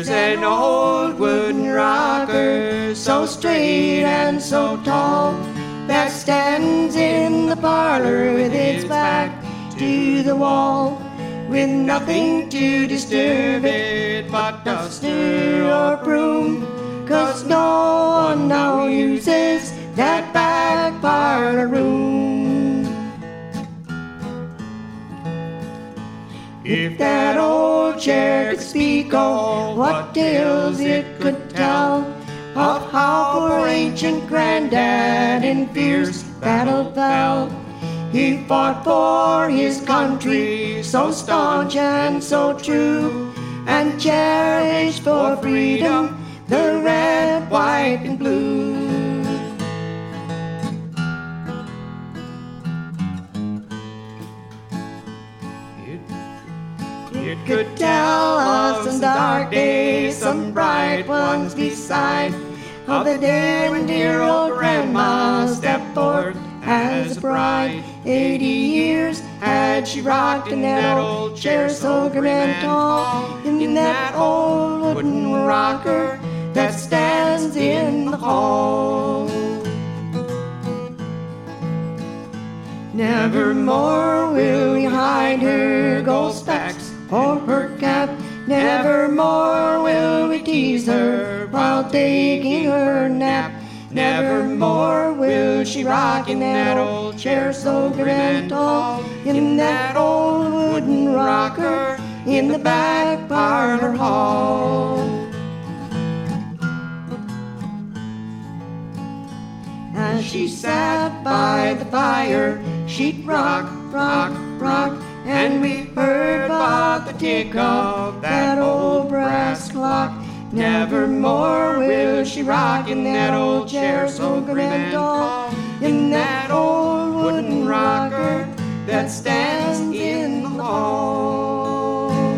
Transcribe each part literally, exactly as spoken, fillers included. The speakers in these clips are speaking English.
There's an old wooden rocker, so straight and so tall, that stands in the parlor with its back to the wall, with nothing to disturb it but duster or broom, 'cause no one now uses that back parlor room. If that old chair could speak, oh, what tales it could tell of how poor ancient granddad in fierce battle fell. He fought for his country, so staunch and so true, and cherished for freedom the red, white, and blue. It could tell of some dark days, some bright ones beside, of the day when dear old grandma stepped forth as a bride. Eighty years had she rocked in that old chair so grim and tall, in that old wooden rocker that stands in the hall. Nevermore will we hide her gold specks or her cap, nevermore will we tease her while taking her nap. Nevermore will she rock in that old chair so grim and tall, in that old wooden rocker in the back parlor hall. As she sat by the fire, she'd rock, rock, rock, and we heard but the tick of that old brass clock. Nevermore will she rock in that old chair so grim and tall, in that old wooden rocker that stands in the hall.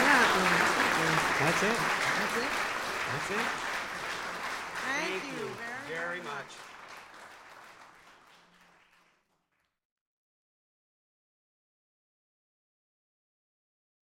That's it. That's it. That's it. Thank you very much.